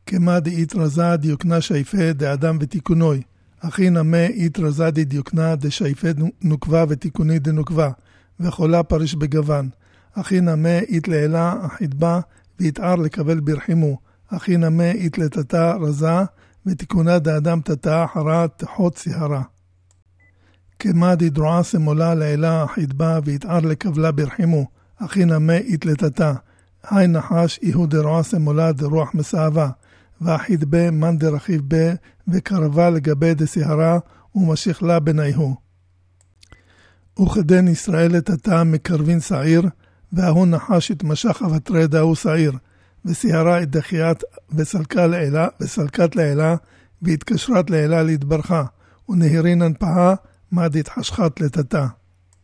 כמה דאיתרזה דיוקנה שייפה דאדם ותיקונוי. אחי נמה איתרזה דיוקנה דשייפה נוקבה ותיקוני דנוקבה, וחולה פריש בגוון. אחי נמה איתלעלה אחידבה ויתער לקבל ברחימו. אחי נמה איתלתתה רזה ותיקונה דאדם תתה אחרה תחות סיהרה. כמה דדרועה סמולה לעלה אחידבה ויתער לקבלה ברחימו. אחי נמה איתלתתה. היי נחש איהו דרועה סמולה דרוח מסעבה. ואחיד בה מן דרחיב בה וקרבה לגבי דסיהרה ומשיך לה בנייהו. וכדן ישראל את הטעם מקרבין סעיר, והוא נחש את משך אבטרי דהו סעיר, וסיהרה את דחיית וסלקת לעילה, והתקשרת לעילה להתברכה, ונהירין הנפחה, מה דתחשכת לתתה.